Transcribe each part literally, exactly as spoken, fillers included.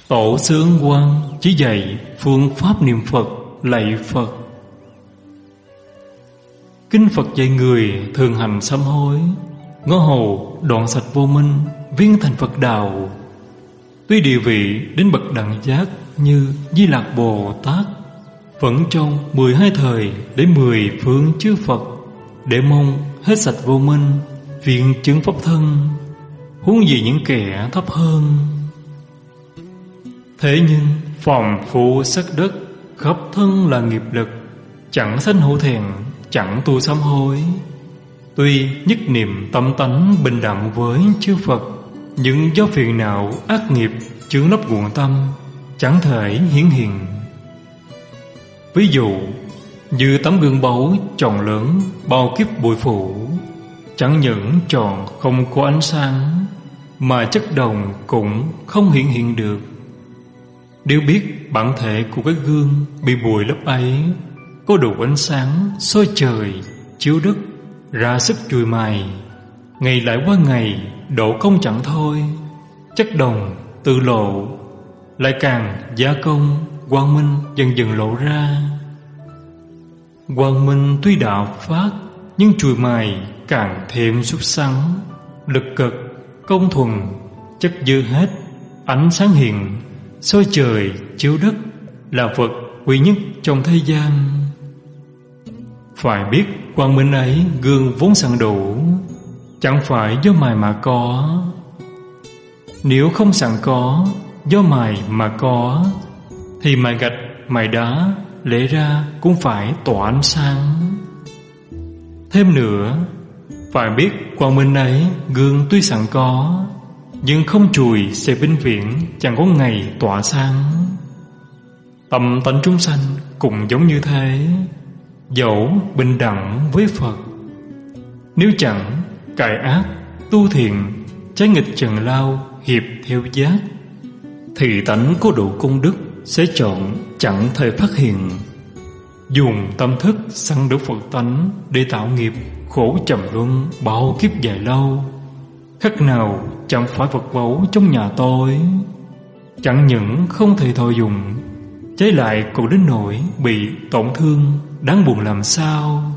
Tổ sư Ấn Quang chỉ dạy phương pháp niệm Phật, lạy Phật. Kinh Phật dạy người thường hành sám hối, ngõ hầu đoạn sạch vô minh, viên thành Phật đạo. Tuy địa vị đến bậc đẳng giác như Di Lạc Bồ Tát, vẫn trong mười hai thời để mười phương chư Phật, để mong hết sạch vô minh, viện chứng pháp thân, huống gì những kẻ thấp hơn. Thế nhưng phàm phu sắc đất, khắp thân là nghiệp lực, chẳng sanh hổ thẹn, chẳng tu sám hối. Tuy nhất niệm tâm tánh bình đẳng với chư Phật, nhưng do phiền não ác nghiệp chướng lấp nguồn tâm, chẳng thể hiển hiện. Ví dụ như tấm gương báu tròn lớn bao kiếp bụi phủ, chẳng những tròn không có ánh sáng, mà chất đồng cũng không hiện hiện được. Nếu biết bản thể của cái gương bị bụi lấp ấy có đủ ánh sáng soi trời chiếu đất, ra sức chùi mài, ngày lại qua ngày độ công chẳng thôi, chất đồng tự lộ, lại càng gia công, quang minh dần dần lộ ra. Quang minh tuy đạo phát, nhưng chùi mài càng thêm sút sắn, lực cực công thuần, chất dư hết, ánh sáng hiện, soi trời chiếu đất, là vật quý nhất trong thế gian. Phải biết quang minh ấy gương vốn sẵn đủ, chẳng phải do mài mà có. Nếu không sẵn có, do mài mà có, thì mài gạch, mài đá lẽ ra cũng phải tỏa ánh sáng. Thêm nữa, phải biết quang minh ấy gương tuy sẵn có, nhưng không chùi sẽ vĩnh viễn chẳng có ngày tỏa sáng. Tâm tánh chúng sanh cũng giống như thế, dẫu bình đẳng với Phật. Nếu chẳng cải ác tu thiện, trái nghịch trần lao hiệp theo giác, thì tánh có đủ công đức sẽ chọn chẳng thể phát hiện. Dùng tâm thức săn đuổi Phật tánh để tạo nghiệp khổ trầm luân bao kiếp dài lâu, khác nào chẳng phải vật báu trong nhà tôi. Chẳng những không thể thọ dụng, trái lại còn đến nỗi bị tổn thương, đáng buồn làm sao.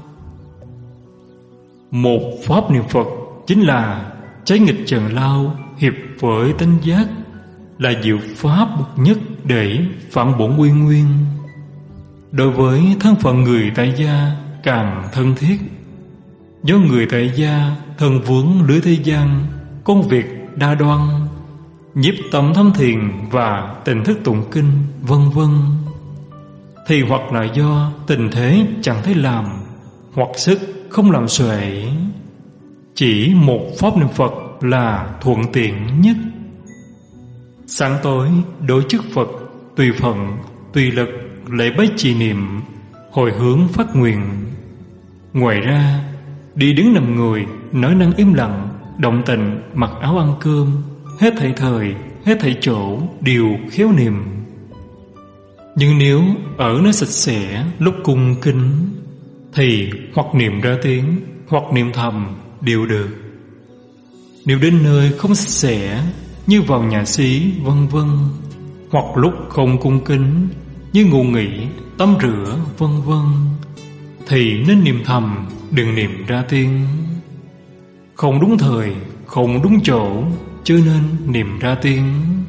Một pháp niệm Phật chính là trái nghịch trần lao hiệp với tánh giác, là diệu pháp bậc nhất để phản bổn quy nguyên. Đối với thân phận người tại gia càng thân thiết, do người tại gia thân vướng lưới thế gian, công việc đa đoan, nhiếp tâm thâm thiền và tình thức tụng kinh vân vân, thì hoặc là do tình thế chẳng thấy làm, hoặc sức không làm xuể. Chỉ một pháp niệm Phật là thuận tiện nhất. Sáng tối đối trước Phật, tùy phận tùy lực lễ bái trì niệm, hồi hướng phát nguyện. Ngoài ra, đi đứng nằm ngồi, nói năng im lặng, động tình, mặc áo ăn cơm, hết thảy thời, hết thảy chỗ đều khéo niệm. Nhưng nếu ở nơi sạch sẽ lúc cung kính, thì hoặc niệm ra tiếng, hoặc niệm thầm đều được. Nếu đến nơi không sạch sẽ, như vào nhà xí vân vân, hoặc lúc không cung kính, như ngủ nghỉ, tắm rửa vân vân, thì nên niệm thầm, đừng niệm ra tiếng. Không đúng thời, không đúng chỗ, chưa nên niệm ra tiếng.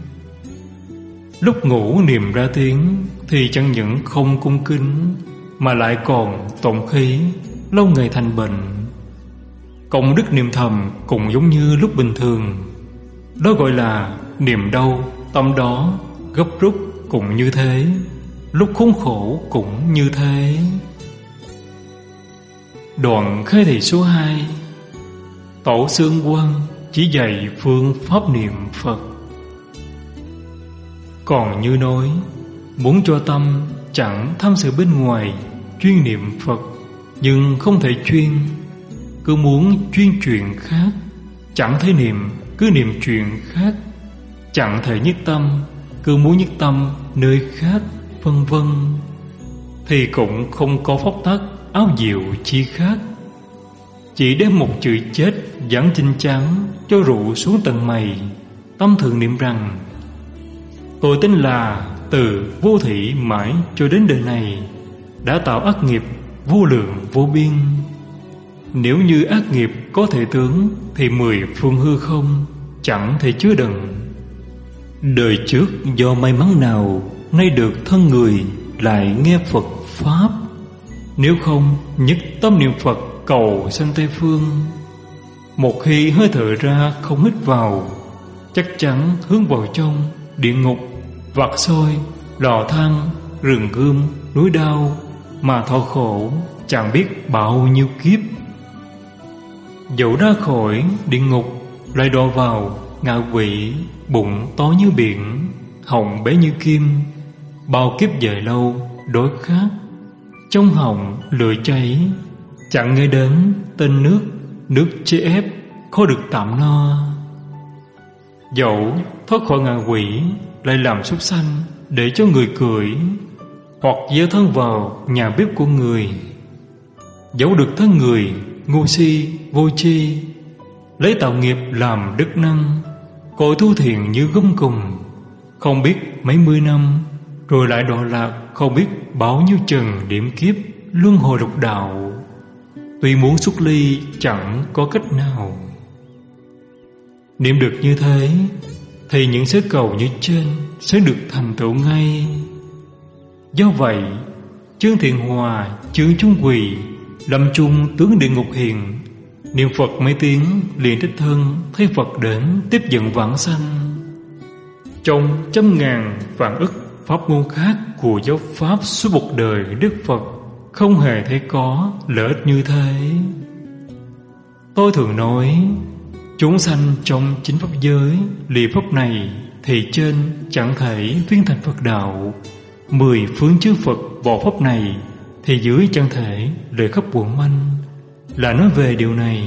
Lúc ngủ niệm ra tiếng thì chẳng những không cung kính, mà lại còn tổn khí, lâu ngày thành bệnh. Công đức niệm thầm cũng giống như lúc bình thường, đó gọi là niệm đâu tâm đó, gấp rút cũng như thế, lúc khốn khổ cũng như thế. Đoạn khai thị số hai. Tổ sư Ấn Quang chỉ dạy phương pháp niệm Phật. Còn như nói, muốn cho tâm chẳng tham sự bên ngoài, chuyên niệm Phật, nhưng không thể chuyên. Cứ muốn chuyên chuyện khác, chẳng thể niệm, cứ niệm chuyện khác. Chẳng thể nhất tâm, cứ muốn nhất tâm nơi khác, vân vân, thì cũng không có pháp tắc áo diệu chi khác. Chỉ đem một chữ chết dán chinh chắn cho rụ xuống tận mày, tâm thường niệm rằng: Tôi tin là từ vô thủy mãi cho đến đời này đã tạo ác nghiệp vô lượng vô biên. Nếu như ác nghiệp có thể tướng thì mười phương hư không chẳng thể chứa đựng. Đời trước do may mắn nào nay được thân người lại nghe Phật Pháp, nếu không nhất tâm niệm Phật cầu sanh Tây Phương. Một khi hơi thở ra không hít vào, chắc chắn hướng vào trong địa ngục, vạc soi, lò than, rừng gươm, núi đao mà thọ khổ chẳng biết bao nhiêu kiếp. Dẫu ra khỏi địa ngục lại đọa vào ngạ quỷ, bụng to như biển, họng bé như kim, bao kiếp dài lâu đói khát, trong họng lửa cháy, chẳng nghe đến tên nước, nước chế ép khó được tạm no. Dẫu thoát khỏi ngạ quỷ lại làm súc sanh để cho người cười, hoặc gieo thân vào nhà bếp của người. Dẫu được thân người ngu si vô tri, lấy tạo nghiệp làm đức năng, cội thu thiện như gông cùng, không biết mấy mươi năm rồi lại đọa lạc không biết bao nhiêu trần điểm kiếp luân hồi lục đạo. Tuy muốn xuất ly chẳng có cách nào. Niệm được như thế thì những sở cầu như trên sẽ được thành tựu ngay. Do vậy, Chương Thiện Hòa, Chương Trung Quỳ, lâm chung tướng địa ngục hiền, niệm Phật mấy tiếng liền đích thân thấy Phật đến tiếp dẫn vãng sanh. Trong trăm ngàn vạn ức pháp môn khác của giáo pháp suốt một đời Đức Phật, không hề thấy có lợi ích như thế. Tôi thường nói, chúng sanh trong chính pháp giới lìa pháp này thì trên chẳng thể viên thành Phật đạo. Mười phương chư Phật vào pháp này thì dưới chẳng thể lời khắp bổn manh, là nói về điều này.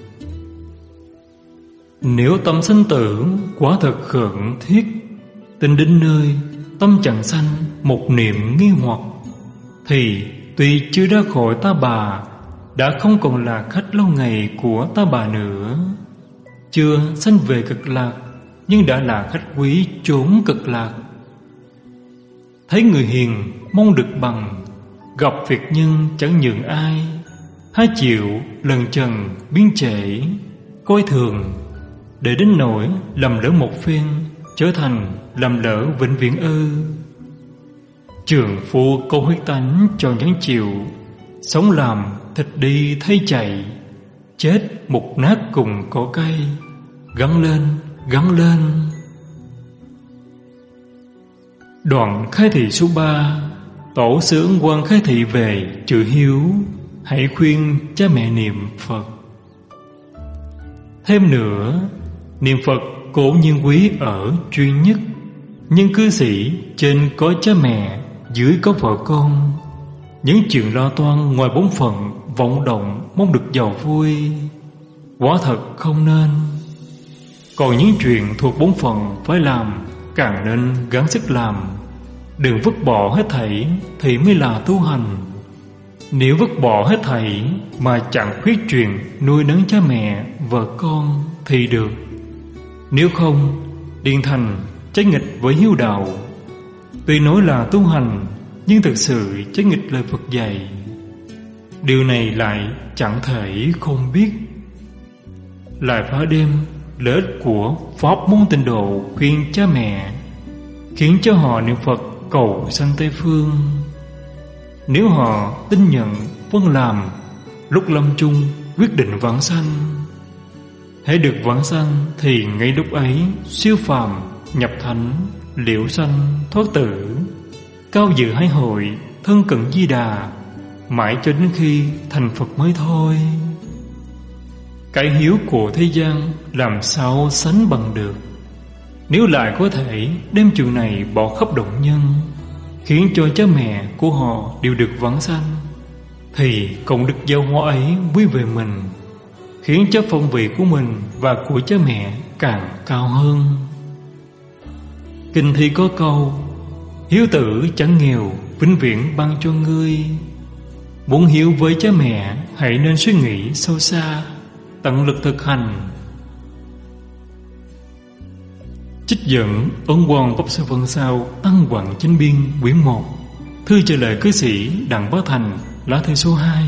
Nếu tâm sanh tử quá thật khẩn thiết, tình đến nơi tâm chẳng sanh một niệm nghi hoặc, thì tuy chưa ra khỏi ta bà, đã không còn là khách lâu ngày của ta bà nữa. Chưa sanh về cực lạc, nhưng đã là khách quý chốn cực lạc. Thấy người hiền mong được bằng, gặp việc nhân chẳng nhường ai, hai chịu lần trần biến trễ, coi thường, để đến nỗi lầm lỡ một phen, trở thành lầm lỡ vĩnh viễn ư. Trường phu câu huyết tánh cho nhắn chịu, sống làm thịt đi thấy chạy, chết mục nát cùng cỏ cây, gắn lên, gắn lên. Đoạn khai thị số ba, tổ sư Ấn Quang khai thị về chữ hiếu, hãy khuyên cha mẹ niệm Phật. Thêm nữa, niệm Phật cổ nhiên quý ở duy nhất, nhưng cư sĩ trên có cha mẹ, dưới có vợ con. Những chuyện lo toan ngoài bổn phận, vọng động mong được giàu vui, quả thật không nên. Còn những chuyện thuộc bổn phận phải làm, càng nên gắng sức làm. Đừng vứt bỏ hết thảy thì mới là tu hành. Nếu vứt bỏ hết thảy mà chẳng khuyết chuyện nuôi nấng cha mẹ, vợ con thì được. Nếu không, điền thành trái nghịch với hiếu đạo. Tuy nói là tu hành, nhưng thực sự trái nghịch lời Phật dạy. Điều này lại chẳng thể không biết. Lại phá đêm lợi ích của pháp môn tịnh độ khuyên cha mẹ, khiến cho họ niệm Phật cầu sanh Tây Phương. Nếu họ tin nhận vâng làm, lúc lâm chung quyết định vãng sanh. Hãy được vãng sanh thì ngay lúc ấy siêu phàm nhập thánh, liễu sanh thoát tử, cao dự hai hội, thân cận Di Đà, mãi cho đến khi thành Phật mới thôi. Cái hiếu của thế gian làm sao sánh bằng được. Nếu lại có thể đem chuyện này bỏ khắp động nhân, khiến cho cha mẹ của họ đều được vãng sanh, thì cộng đức giao hóa ấy quý về mình, khiến cho phong vị của mình và của cha mẹ càng cao hơn. Kinh thi có câu, hiếu tử chẳng nghèo, vĩnh viễn ban cho ngươi. Muốn hiếu với cha mẹ, hãy nên suy nghĩ sâu xa, tận lực thực hành. Trích dẫn Ấn Quang Pháp Sư Vân Sao Tăng Hoàng Chánh Biên quyển một. Thư trả lời cư sĩ Đặng Bá Thành, lá thư số hai.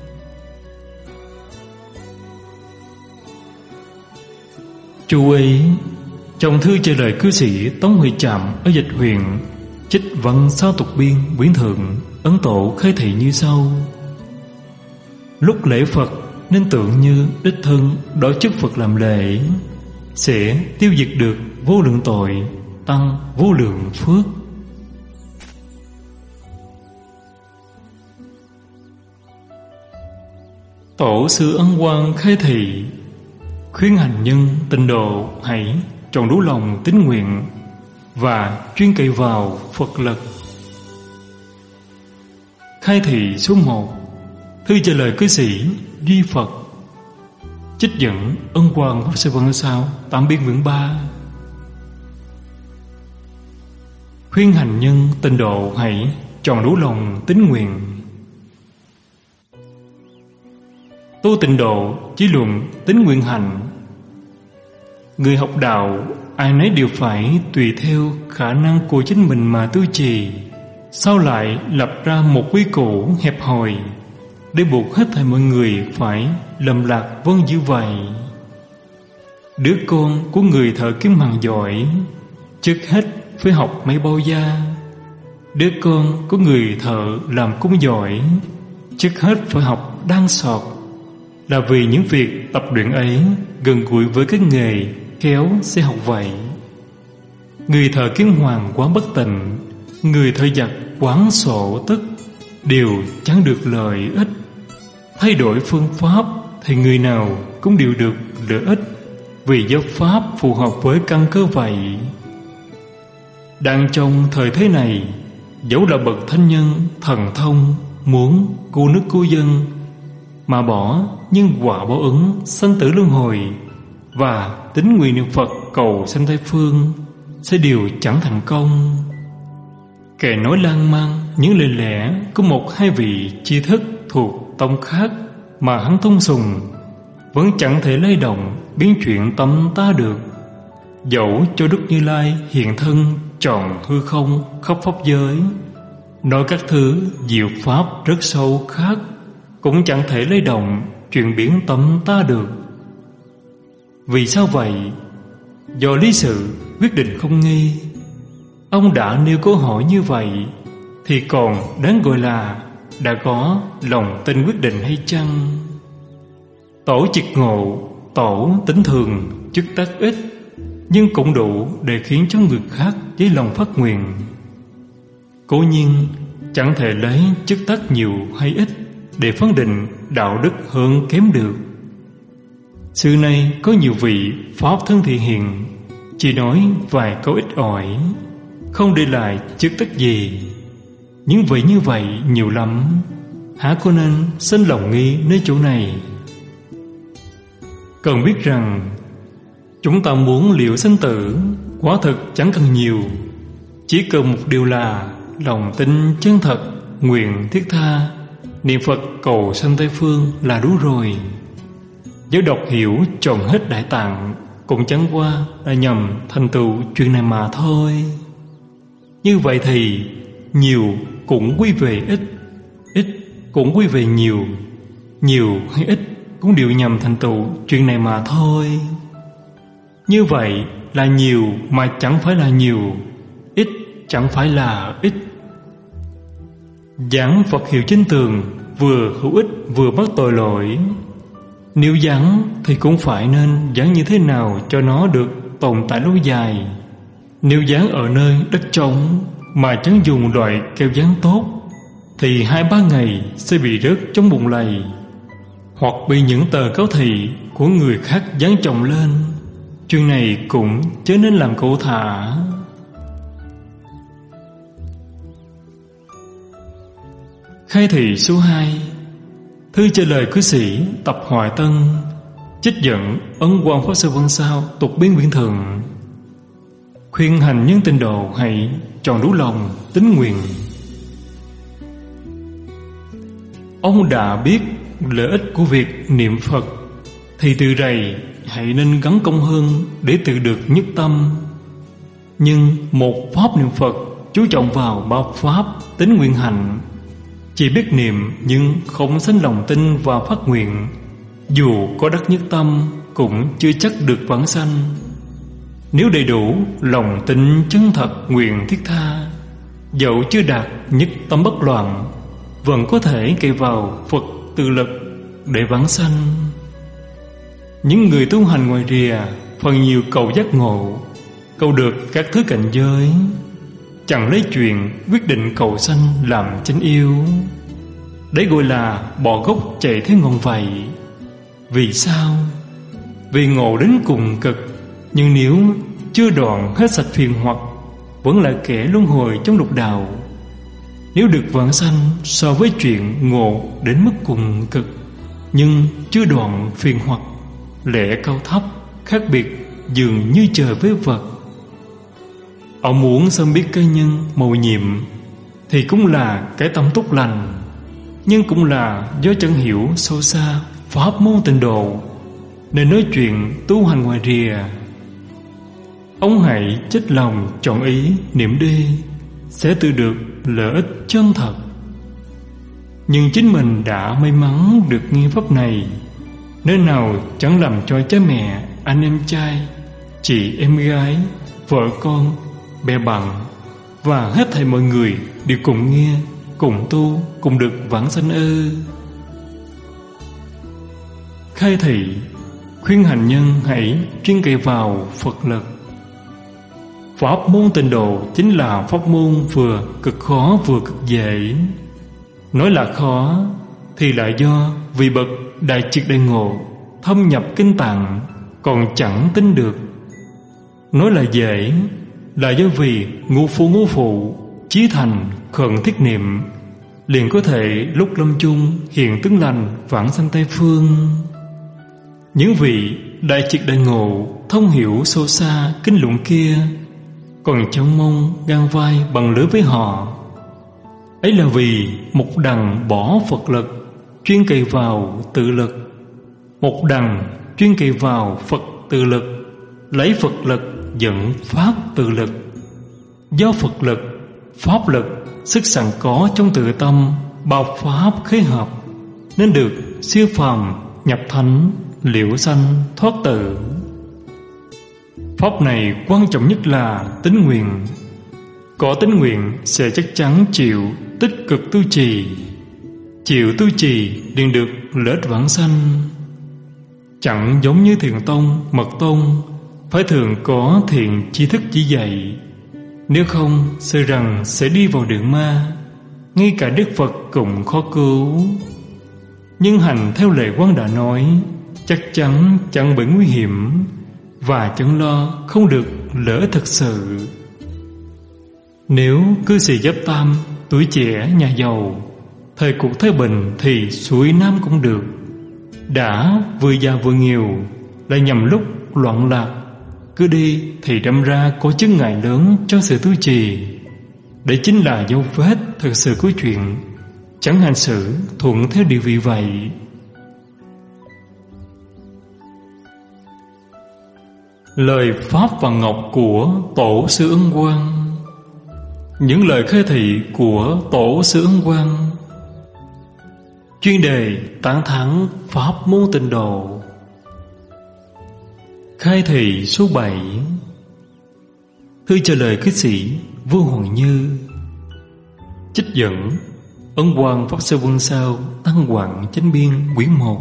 Chú ý, trong thư trả lời cư sĩ Tống Huệ Trạm ở Dịch Huyền, trích văn sao tục biên quyển thượng, ấn tổ khai thị như sau: lúc lễ Phật nên tưởng như đích thân đổi chức Phật làm lễ, sẽ tiêu diệt được vô lượng tội, tăng vô lượng phước. Tổ sư Ấn Quang khai thị, khuyên hành nhân tịnh độ hãy tròn đủ lòng tín nguyện và chuyên cậy vào Phật lực. Khai thị số một. Thư trả lời cư sĩ Duy Phật. Trích dẫn Ấn Quang Pháp Sư Vân Sao tạm biên quyển ba. Khuyên hành nhân tịnh độ hãy tròn đủ lòng tín nguyện. Tu tịnh độ chỉ luận tín nguyện hành. Người học đạo ai nấy đều phải tùy theo khả năng của chính mình mà tu trì, sao lại lập ra một quy củ hẹp hòi để buộc hết thảy mọi người phải lầm lạc vâng như vậy? Đứa con của người thợ kiếm hàng giỏi trước hết phải học máy bao da. Đứa con của người thợ làm cung giỏi trước hết phải học đan sọt, là vì những việc tập luyện ấy gần gũi với cái nghề khéo sẽ học vậy. Người thợ kiếm hoàng quá bất tịnh, người thợ giặc quán sổ tức đều chẳng được lợi ích. Thay đổi phương pháp thì người nào cũng đều được lợi ích, vì giáo pháp phù hợp với căn cơ vậy. Đang trong thời thế này, dẫu là bậc thánh nhân thần thông muốn cứu nước cứu dân mà bỏ nhân quả báo ứng sanh tử luân hồi và tín nguyện niệm Phật cầu sanh Tây phương sẽ đều chẳng thành công. Kẻ nói lan man những lời lẽ của một hai vị tri thức thuộc tông khác mà hắn tôn sùng vẫn chẳng thể lay động biến chuyện tâm ta được. Dẫu cho Đức Như Lai hiện thân tròn hư không khắp pháp giới, nói các thứ diệu pháp rất sâu khác, cũng chẳng thể lay động chuyện biến tâm ta được. Vì sao vậy? Do lý sự quyết định không nghi. Ông đã nêu câu hỏi như vậy thì còn đáng gọi là đã có lòng tin quyết định hay chăng? Tổ triệt ngộ, tổ tính thường, chức tác ít, nhưng cũng đủ để khiến cho người khác với lòng phát nguyện. Cố nhiên chẳng thể lấy chức tác nhiều hay ít để phán định đạo đức hơn kém được. Xưa nay có nhiều vị pháp thân thị hiện, chỉ nói vài câu ít ỏi, không để lại chức tác gì. Những vị như vậy nhiều lắm, há có nên sinh lòng nghi nơi chỗ này? Cần biết rằng chúng ta muốn liệu sinh tử quả thực chẳng cần nhiều, chỉ cần một điều là lòng tin chân thật, nguyện thiết tha, niệm Phật cầu sanh Tây phương là đủ rồi. Nếu đọc hiểu tròn hết Đại Tạng cũng chẳng qua là nhằm thành tựu chuyện này mà thôi. Như vậy thì nhiều cũng quy về ít, ít cũng quy về nhiều, nhiều hay ít cũng đều nhằm thành tựu chuyện này mà thôi. Như vậy là nhiều mà chẳng phải là nhiều, ít chẳng phải là ít. Giảng Phật hiệu chính tường vừa hữu ích vừa mất tội lỗi. Nếu giảng thì cũng phải nên giảng như thế nào cho nó được tồn tại lâu dài. Nếu giảng ở nơi đất trống mà chẳng dùng loại keo dán tốt thì hai ba ngày sẽ bị rớt trong bùn lầy, hoặc bị những tờ cáo thị của người khác dán chồng lên. Chuyện này cũng chớ nên làm cẩu thả. Khai thị số hai. Thư trả lời cư sĩ Tập Hoài Tân. Trích dẫn Ấn Quang Pháp Sư Vân Sao tục biên quyển thường. Khuyên hành nhân tịnh độ hãy tròn đủ lòng tín nguyện. Ông đã biết lợi ích của việc niệm Phật thì từ rày hãy nên gắn công hơn để tự được nhất tâm. Nhưng một pháp niệm Phật chú trọng vào ba pháp tính nguyện hạnh. Chỉ biết niệm nhưng không sanh lòng tin và phát nguyện, dù có đắc nhất tâm cũng chưa chắc được vãng sanh. Nếu đầy đủ lòng tin chân thật nguyện thiết tha, dẫu chưa đạt nhất tâm bất loạn, vẫn có thể cậy vào Phật tự lực để vãng sanh. Những người tu hành ngoài rìa phần nhiều cầu giác ngộ, cầu được các thứ cảnh giới, chẳng lấy chuyện quyết định cầu sanh làm chánh yêu. Đấy gọi là bỏ gốc chạy theo ngọn vậy. Vì sao? Vì ngộ đến cùng cực, nhưng nếu chưa đoạn hết sạch phiền hoặc, vẫn là kẻ luân hồi trong lục đạo. Nếu được vãng sanh so với chuyện ngộ đến mức cùng cực nhưng chưa đoạn phiền hoặc, lẽ cao thấp khác biệt dường như trời với vật. Ông muốn sớm biết cái nhân mầu nhiệm thì cũng là cái tâm tốt lành, nhưng cũng là do chẳng hiểu sâu xa pháp môn tịnh độ nên nói chuyện tu hành ngoài rìa. Ông hãy chết lòng chọn ý niệm đi, sẽ tự được lợi ích chân thật. Nhưng chính mình đã may mắn được nghe pháp này, nơi nào chẳng làm cho cha mẹ, anh em trai, chị em gái, vợ con, bè bạn và hết thảy mọi người đều cùng nghe, cùng tu, cùng được vãng sanh ư? Khai thị khuyên hành nhân hãy chuyên cậy vào Phật lực. Pháp môn tịnh độ chính là pháp môn vừa cực khó vừa cực dễ. Nói là khó thì là do vì bậc đại triệt đại ngộ, thâm nhập kinh tạng còn chẳng tin được. Nói là dễ là do vì ngu phu ngu phụ chí thành khẩn thiết niệm, liền có thể lúc lâm chung hiện tướng lành vãng sanh Tây phương. Những vị đại triệt đại ngộ thông hiểu sâu xa kinh luận kia còn trông mong ngang vai bằng lưỡi với họ. Ấy là vì một đằng bỏ Phật lực chuyên cậy vào tự lực, một đằng chuyên cậy vào Phật tự lực, lấy Phật lực dẫn pháp tự lực. Do Phật lực, pháp lực, sức sẵn có trong tự tâm, bao pháp khế hợp, nên được siêu phàm nhập thánh, liễu sanh thoát tử. Pháp này quan trọng nhất là tín nguyện. Có tín nguyện sẽ chắc chắn chịu tích cực tu trì, chịu tu trì liền được lợi ích vãng sanh. Chẳng giống như Thiền Tông, Mật Tông phải thường có thiện tri thức chỉ dạy, nếu không sợ rằng sẽ đi vào đường ma, ngay cả Đức Phật cũng khó cứu. Nhưng hành theo lời Quán đã nói, chắc chắn chẳng bị nguy hiểm và chẳng lo không được lỡ thực sự. Nếu cư sĩ Giáp Tam, tuổi trẻ nhà giàu, thời cuộc thái bình thì xuôi nam cũng được. Đã vừa già vừa nghèo, lại nhằm lúc loạn lạc, cứ đi thì đâm ra có chướng ngại lớn cho sự tu trì. Đấy chính là dấu vết thực sự của chuyện, chẳng hành xử thuận theo địa vị vậy. Lời Pháp và Ngọc của Tổ sư Ấn Quang. Những lời khai thị của Tổ sư Ấn Quang. Chuyên đề tán thán Pháp môn tịnh độ. Khai thị số bảy. Thư trả lời cư sĩ Vua Hoàng Như. Trích dẫn Ấn Quang Pháp Sư Quân Sao Tăng Quảng Chánh Biên quyển một.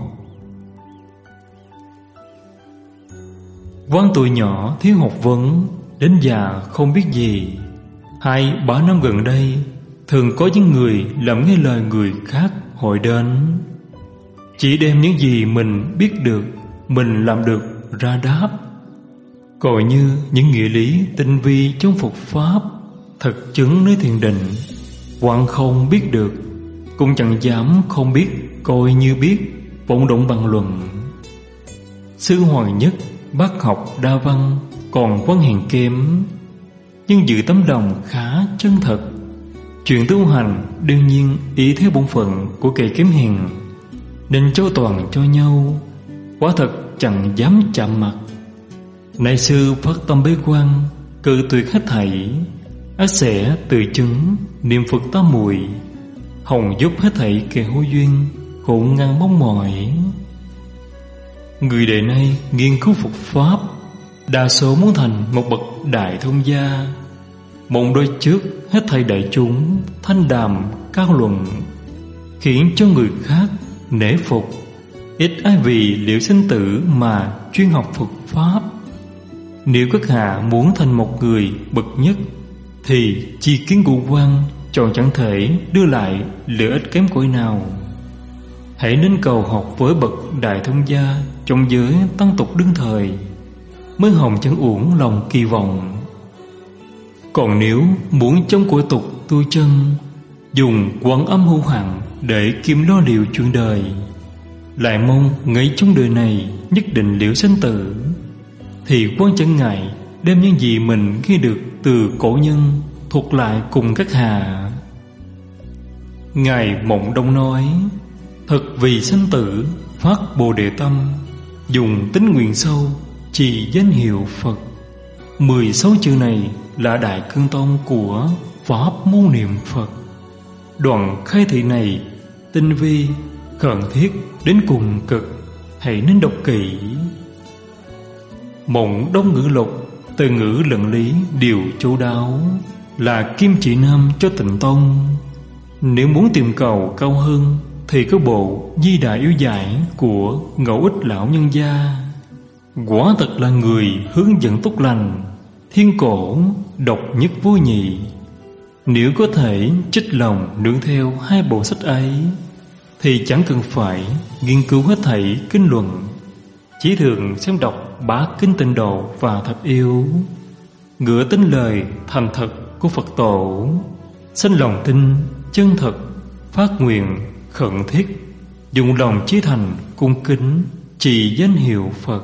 Quan tuổi nhỏ thiếu học vấn, đến già không biết gì. Hai ba năm gần đây, thường có những người làm nghe lời người khác hỏi đến, chỉ đem những gì mình biết được, mình làm được ra đáp, coi như những nghĩa lý tinh vi trong Phật Pháp, thực chứng nơi thiền định. Quan không biết được, cũng chẳng dám không biết, coi như biết, vọng động bằng luận. Sư Hoàng Nhất bác học đa văn, còn Quan Hiền kém, nhưng giữ tấm lòng khá chân thật. Chuyện tu hành đương nhiên ý theo bổn phận của kẻ kém hiền, nên châu toàn cho nhau, quả thật chẳng dám chạm mặt. Nay sư phát tâm bế quan, cự tuyệt hết thảy, ắt sẽ từ chứng niệm Phật tám muội, hồng giúp hết thảy kẻ hữu duyên, cũng ngăn mong mỏi. Người đời nay nghiên cứu Phật Pháp, đa số muốn thành một bậc đại thông gia, mong đối trước hết thảy đại chúng thanh đàm cao luận, khiến cho người khác nể phục. Ít ai vì liệu sinh tử mà chuyên học Phật Pháp. Nếu các hạ muốn thành một người bậc nhất, thì chi kiến ngũ quan chọn chẳng thể đưa lại lợi ích kém cỏi nào. Hãy nên cầu học với bậc đại thông gia trong giới tăng tục đương thời, mới hồng chẳng uổng lòng kỳ vọng. Còn nếu muốn trong cõi tục tu chân, dùng Quán Âm hữu hạn để kiếm lo liệu chuyện đời, lại mong ngay trong đời này nhất định liễu sinh tử, thì quan chẳng ngại đem những gì mình nghe được từ cổ nhân thuật lại cùng các hạ. Ngài Mộng Đông nói: thật vì sinh tử phát bồ đề tâm, dùng tính nguyện sâu trì danh hiệu Phật. Mười sáu chữ này là đại cương tông của Pháp môn niệm Phật. Đoạn khai thị này tinh vi khẩn thiết đến cùng cực, hãy nên đọc kỹ. Mộng Đông ngữ lục, từ ngữ luận lý đều chu đáo, là kim chỉ nam cho Tịnh Tông. Nếu muốn tìm cầu cao hơn, thì có bộ Di Đại Yếu Giải của Ngẫu Ích Lão Nhân Gia. Quả thật là người hướng dẫn tốt lành, thiên cổ độc nhất vô nhị. Nếu có thể trích lòng nương theo hai bộ sách ấy, thì chẳng cần phải nghiên cứu hết thảy kinh luận, chỉ thường xem đọc bá kinh Tịnh Độ và Thập Yêu, ngựa tin lời thành thật của Phật tổ, sanh lòng tin chân thật, phát nguyện khẩn thiết, dùng lòng chí thành cung kính trì danh hiệu Phật.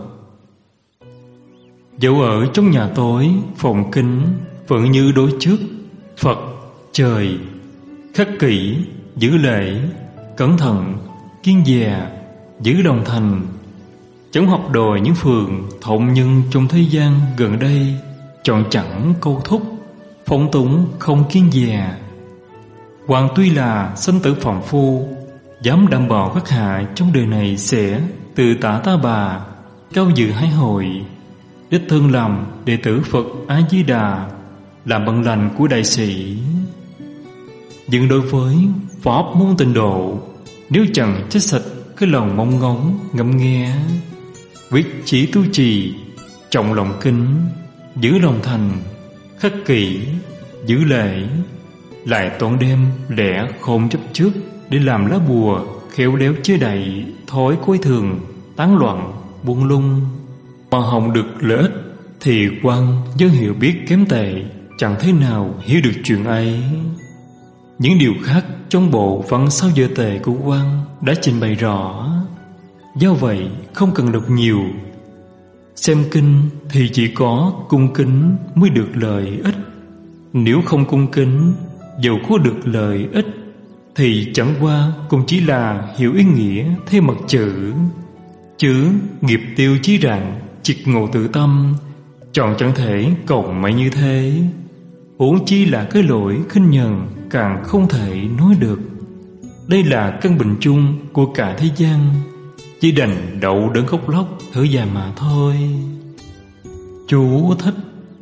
Dẫu ở trong nhà tối phòng kính, vẫn như đối trước Phật trời, khắc kỷ giữ lễ, cẩn thận kiên dè giữ lòng thành. Chẳng học đòi những phường thộn nhân trong thế gian gần đây, chọn chẳng câu thúc, phóng túng không kiên dè. Hoàng tuy là sinh tử phàm phu, dám đảm bảo các hạ trong đời này sẽ từ tả ta bà, cao dự hai hội, đích thân làm đệ tử Phật A Di Đà, làm bằng lành của đại sĩ. Nhưng đối với Pháp môn Tịnh Độ, nếu chẳng chết sạch cái lòng mong ngóng ngẫm nghe, quyết chỉ tu trì, trọng lòng kính, giữ lòng thành, khắc kỷ giữ lễ, lại toán đem lẽ khôn chấp trước để làm lá bùa khéo léo chế đậy thói coi thường, tán loạn buông lung, mà hồng được lợi ích, thì quan do hiểu biết kém tệ chẳng thế nào hiểu được chuyện ấy. Những điều khác trong bộ văn sao giờ tề của quan đã trình bày rõ, do vậy không cần đọc nhiều. Xem kinh thì chỉ có cung kính mới được lợi ích. Nếu không cung kính, dầu có được lợi ích, thì chẳng qua cũng chỉ là hiểu ý nghĩa theo mặt chữ. Chứ nghiệp tiêu chí rạng, triệt ngộ tự tâm, chọn chẳng thể cầu mãi như thế. Huống chi là cái lỗi khinh nhờn càng không thể nói được. Đây là căn bệnh chung của cả thế gian, chỉ đành đậu đớn khóc lóc thở dài mà thôi. Chú thích: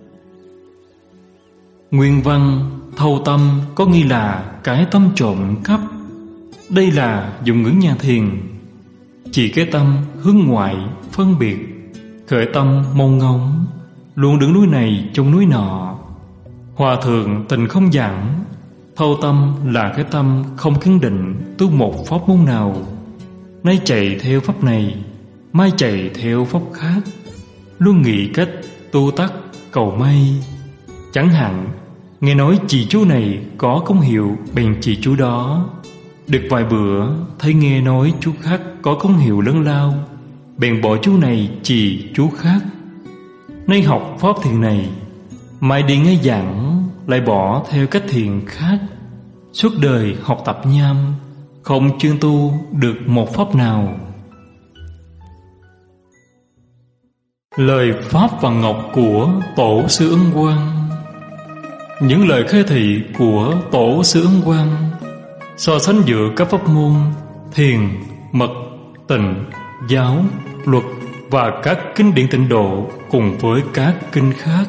nguyên văn thâu tâm có nghĩa là cái tâm trộm cắp. Đây là dùng ngữ nhà thiền, chỉ cái tâm hướng ngoại phân biệt, khởi tâm mong ngóng, luôn đứng núi này trong núi nọ. Hòa thượng tình không giảng, thâu tâm là cái tâm không kiên định tu một pháp môn nào, nay chạy theo pháp này, mai chạy theo pháp khác, luôn nghĩ cách tu tắc cầu may. Chẳng hạn nghe nói trì chú này có công hiệu bèn trì chú đó, được vài bữa thấy nghe nói chú khác có công hiệu lớn lao, bèn bỏ chú này trì chú khác. Nay học pháp thiền này, mai đi nghe giảng lại bỏ theo cách thiền khác, suốt đời học tập nham, không chuyên tu được một pháp nào. Lời pháp và ngọc của Tổ sư Ấn Quang. Những lời khai thị của Tổ sư Ấn Quang so sánh giữa các pháp môn thiền, mật, tịnh, giáo, luật và các kinh điển tịnh độ cùng với các kinh khác.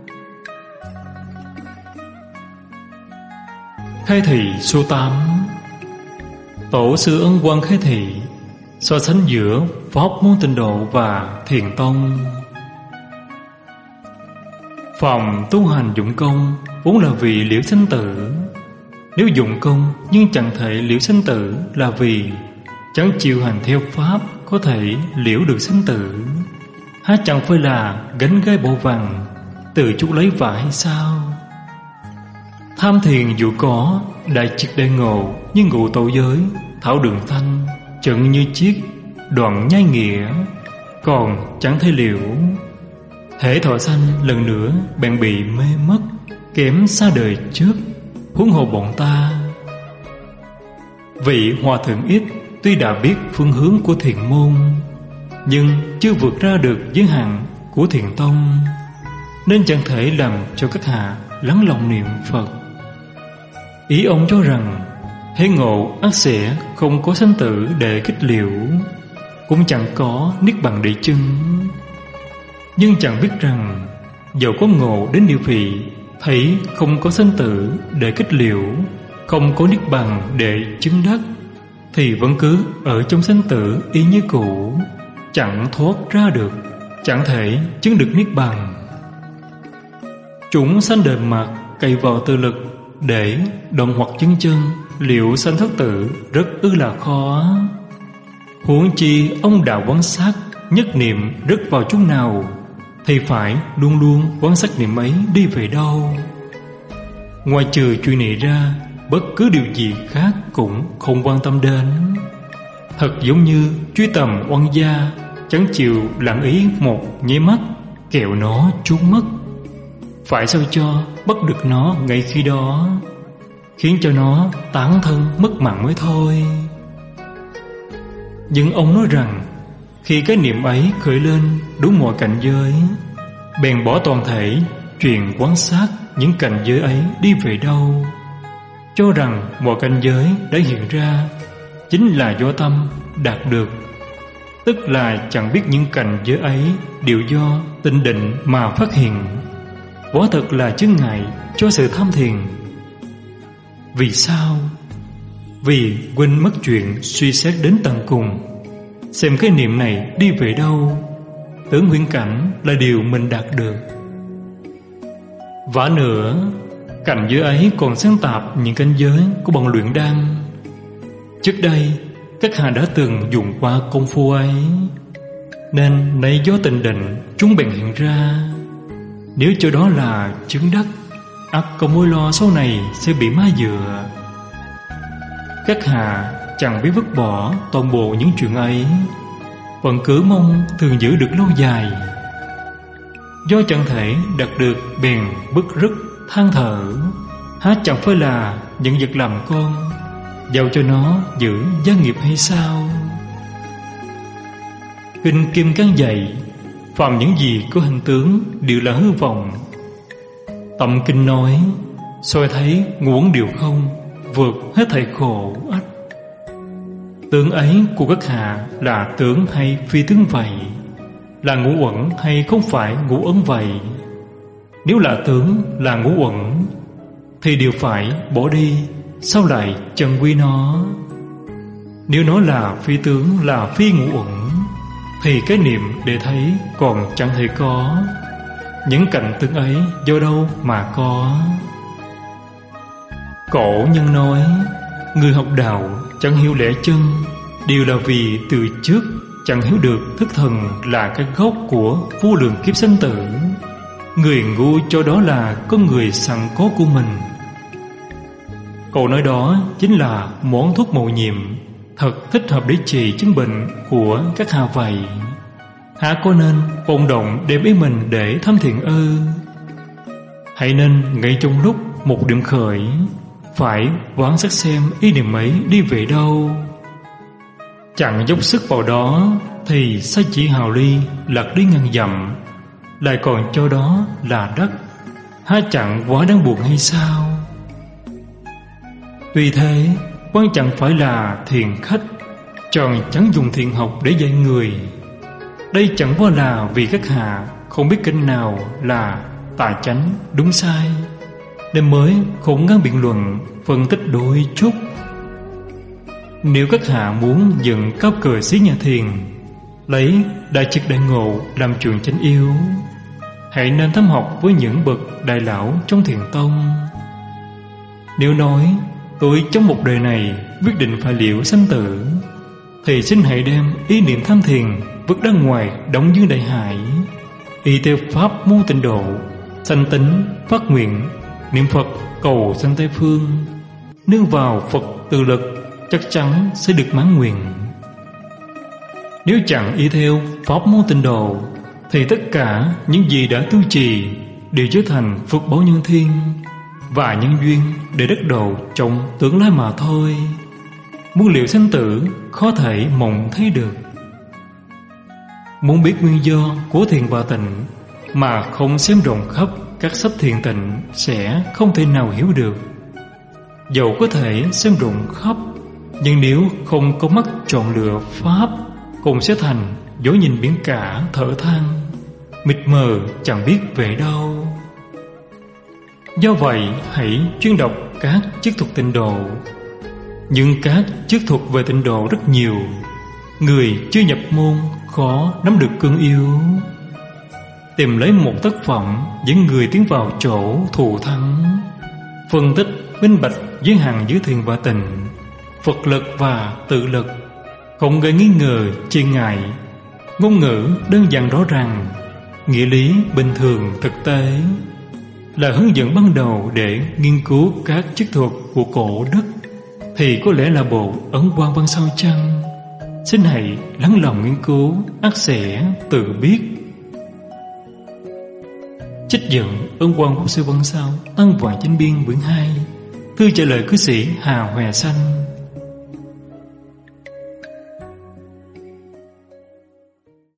Khai thị số tám. Tổ sư Ấn Quang khai thị so sánh giữa pháp môn tịnh độ và thiền tông. Phàm tu hành dụng công vốn là vì liễu sanh tử. Nếu dụng công nhưng chẳng thể liễu sanh tử là vì chẳng chịu hành theo pháp có thể liễu được sanh tử. Há chẳng phải là gánh gai bộ vàng từ chút lấy vả hay sao? Tham thiền dù có đại triệt đại ngộ như ngụ tổ giới, thảo đường thanh, trận như chiếc, đoạn nhai nghĩa, còn chẳng thể liễu. Hễ thọ sanh lần nữa bèn bị mê mất, kém xa đời trước, huống hồ bọn ta. Vị hòa thượng ít tuy đã biết phương hướng của thiền môn, nhưng chưa vượt ra được giới hạn của thiền tông, nên chẳng thể làm cho các hạ lắng lòng niệm Phật. Ý ông cho rằng hễ ngộ ắt sẽ không có sanh tử để kết liễu, cũng chẳng có niết bàn để chứng. Nhưng chẳng biết rằng dẫu có ngộ đến địa vị thấy không có sanh tử để kết liễu, không có niết bàn để chứng đắc, thì vẫn cứ ở trong sanh tử y như cũ, chẳng thoát ra được, chẳng thể chứng được niết bàn. Chúng sanh đời mạt cày vào tự lực để động hoặc chứng chân liệu sanh thất tử rất ư là khó. Huống chi ông đạo quán sát nhất niệm rớt vào chút nào thì phải luôn luôn quán sát niệm ấy đi về đâu. Ngoài trừ chuyện này ra, bất cứ điều gì khác cũng không quan tâm đến. Thật giống như truy tầm oan gia, chẳng chịu lãng ý một nháy mắt, kẹo nó trốn mất. Phải sao cho bắt được nó ngay khi đó, khiến cho nó tán thân mất mạng mới thôi. Nhưng ông nói rằng khi cái niệm ấy khởi lên đúng mọi cảnh giới, bèn bỏ toàn thể chuyện quan sát những cảnh giới ấy đi về đâu, cho rằng mọi cảnh giới đã hiện ra chính là do tâm đạt được, tức là chẳng biết những cảnh giới ấy đều do tịnh định mà phát hiện. Quả thật là chướng ngại cho sự tham thiền. Vì sao? Vì quên mất chuyện suy xét đến tận cùng, xem cái niệm này đi về đâu, tưởng huyễn cảnh là điều mình đạt được. Vả nữa, cảnh giới ấy còn sáng tạp những cảnh giới của bọn luyện đan. Trước đây các hạ đã từng dùng qua công phu ấy, nên nay do tịnh định chúng bèn hiện ra. Nếu cho đó là chứng đắc, ắt có mối lo sau này sẽ bị ma dựa. Các hạ chẳng biết vứt bỏ toàn bộ những chuyện ấy, vẫn cứ mong thường giữ được lâu dài. Do chẳng thể đạt được bèn bứt rứt than thở. Há chẳng phải là những vật làm con, giao cho nó giữ gia nghiệp hay sao? Kinh Kim Cang dạy, phàm những gì có hình tướng đều là hư vọng. Tâm kinh nói, soi thấy ngũ điều không, vượt hết thảy khổ ách. Tướng ấy của các hạ là tướng hay phi tướng vậy? Là ngũ uẩn hay không phải ngũ ấn vậy? Nếu là tướng là ngũ uẩn thì đều phải bỏ đi, sao lại trần quy nó? Nếu nó là phi tướng là phi ngũ uẩn thì cái niệm để thấy còn chẳng thể có. Những cảnh tướng ấy do đâu mà có? Cổ nhân nói, người học đạo chẳng hiểu lẽ chân, đều là vì từ trước chẳng hiểu được thức thần là cái gốc của vô lượng kiếp sinh tử. Người ngu cho đó là con người sẵn có của mình. Câu nói đó chính là món thuốc mầu nhiệm, thật thích hợp để trị chứng bệnh của các hạ vậy. Há có nên vọng động đem ý mình để thâm thiện ư? Hãy nên ngay trong lúc một điểm khởi, phải quán sát xem ý niệm ấy đi về đâu. Chẳng dốc sức vào đó, thì sao chỉ hào ly lật đi ngàn dặm, lại còn cho đó là đất, há chẳng quá đáng buồn hay sao? Tuy thế, quan chẳng phải là thiền khách, tròn chẳng dùng thiền học để dạy người. Đây chẳng qua là vì các hạ không biết kênh nào là tà chánh đúng sai, nên mới khôn ngắn biện luận phân tích đôi chút. Nếu các hạ muốn dựng cao cờ xí nhà thiền, lấy đại trực đại ngộ làm trường chánh yếu, hãy nên thăm học với những bậc đại lão trong thiền tông. Nếu nói tôi trong một đời này quyết định phải liễu sanh tử, thì xin hãy đem ý niệm tham thiền vứt ra ngoài đóng dưới đại hải, y theo pháp môn tịnh độ, sanh tính phát nguyện, niệm Phật cầu sanh Tây phương, nương vào Phật tự lực, chắc chắn sẽ được mãn nguyện. Nếu chẳng y theo pháp môn tịnh độ, thì tất cả những gì đã tu trì đều trở thành phước báo nhân thiên và nhân duyên để đắc độ trong tương lai mà thôi. Muốn liệu sanh tử khó thể mộng thấy được. Muốn biết nguyên do của thiền và tịnh mà không xem rộng khắp các sách thiền tịnh sẽ không thể nào hiểu được. Dẫu có thể xem rộng khắp, nhưng nếu không có mắt chọn lựa pháp, cũng sẽ thành dối nhìn biển cả thở than, mịt mờ chẳng biết về đâu. Do vậy hãy chuyên đọc các chức thuật tịnh độ. Nhưng các chức thuật về tịnh độ rất nhiều, người chưa nhập môn khó nắm được cương yếu. Tìm lấy một tác phẩm dẫn người tiến vào chỗ thù thắng, phân tích minh bạch giới hạn giữa thiền và tịnh, Phật lực và tự lực, không gây nghi ngờ chê ngại, ngôn ngữ đơn giản rõ ràng, nghĩa lý bình thường thực tế, là hướng dẫn ban đầu để nghiên cứu các chức thuật của cổ đức, thì có lẽ là bộ Ấn Quang Văn Sao chăng? Xin hãy lắng lòng nghiên cứu, ắt sẽ tự biết. Trích dẫn Ấn Quang Quốc sư Văn Sao Tăng Vạn Chánh Biên quyển hai, thư trả lời cư sĩ Hà Hòe Sanh.